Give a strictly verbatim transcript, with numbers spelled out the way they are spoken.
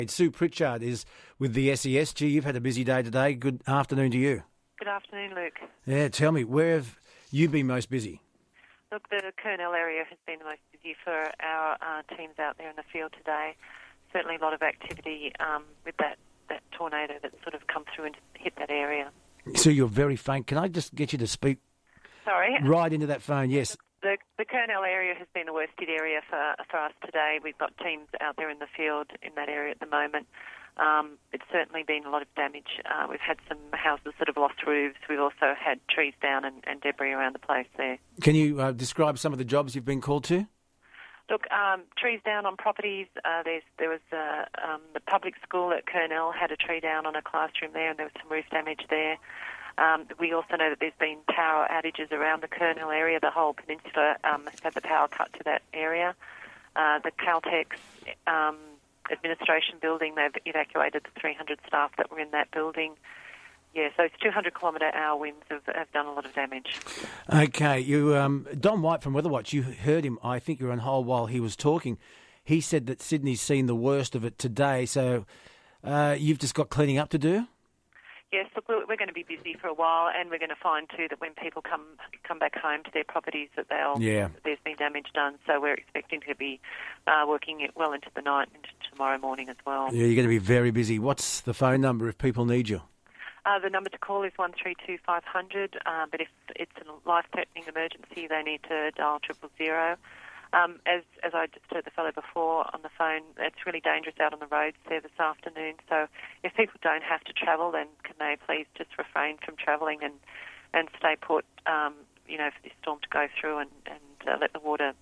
Sue Pritchard is with the S E S. Gee, you've had a busy day today. Good afternoon to you. Good afternoon, Luke. Yeah, tell me, where have you been most busy? Look, the Kurnell area has been the most busy for our uh, teams out there in the field today. Certainly a lot of activity um, with that, that tornado that's sort of come through and hit that area. So you're very faint. Can I just get you to speak Sorry? right into that phone? Yes. The, the Kurnell area has been the worst hit area for, for us today. We've got teams out there in the field in that area at the moment. Um, it's certainly been a lot of damage. Uh, we've had some houses that have lost roofs. We've also had trees down and, and debris around the place there. Can you uh, describe some of the jobs you've been called to? Look, um, trees down on properties. Uh, there's, there was uh, um, the public school at Kurnell had a tree down on a classroom there, and there was some roof damage there. Um, we also know that there's been power outages around the Kurnell area. The whole peninsula um, has had the power cut to that area. Uh, the Caltex um, administration building, they've evacuated the three hundred staff that were in that building. Yeah, so it's two hundred kilometre hour winds have, have done a lot of damage. Okay, you, um, Don White from Weatherwatch, you heard him, I think you were on hold while he was talking. He said that Sydney's seen the worst of it today, so uh, you've just got cleaning up to do? Yes, look, we're going to be busy for a while, and we're going to find too that when people come come back home to their properties, that they'll yeah. there's been damage done. So we're expecting to be uh, working it well into the night and into tomorrow morning as well. Yeah, you're going to be very busy. What's the phone number if people need you? Uh, the number to call is one three two five hundred. Uh, but if it's a life-threatening emergency, they need to dial triple zero. Um, as as I just heard the fellow before on the phone, it's really dangerous out on the roads there this afternoon. So if people don't have to travel, then can they please just refrain from travelling and, and stay put, um, you know, for this storm to go through and, and uh, let the water